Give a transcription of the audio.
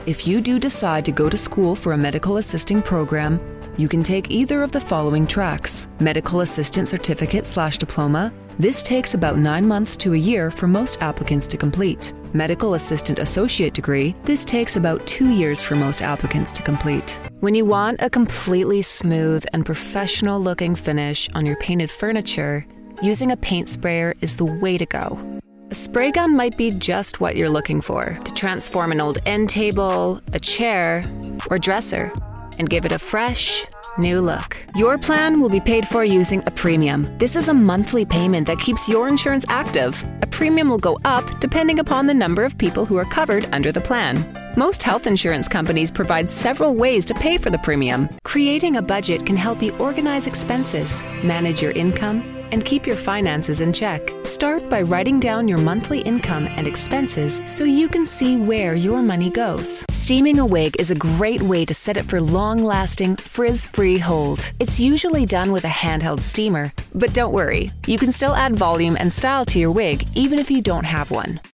If you do decide to go to school for a medical assisting program, you can take either of the following tracks. Medical Assistant Certificate/Diploma. This takes about 9 months to a year for most applicants to complete. Medical Assistant Associate Degree. This takes about 2 years for most applicants to complete. When you want a completely smooth and professional looking finish on your painted furniture, using a paint sprayer is the way to go. A spray gun might be just what you're looking for to transform an old end table, a chair, or dresser and give it a fresh, new look. Your plan will be paid for using a premium. This is a monthly payment that keeps your insurance active. A premium will go up depending upon the number of people who are covered under the plan. Most health insurance companies provide several ways to pay for the premium. Creating a budget can help you organize expenses, manage your income, and keep your finances in check. Start by writing down your monthly income and expenses so you can see where your money goes. Steaming a wig is a great way to set it for long-lasting, frizz-free hold. It's usually done with a handheld steamer, but don't worry, you can still add volume and style to your wig even if you don't have one.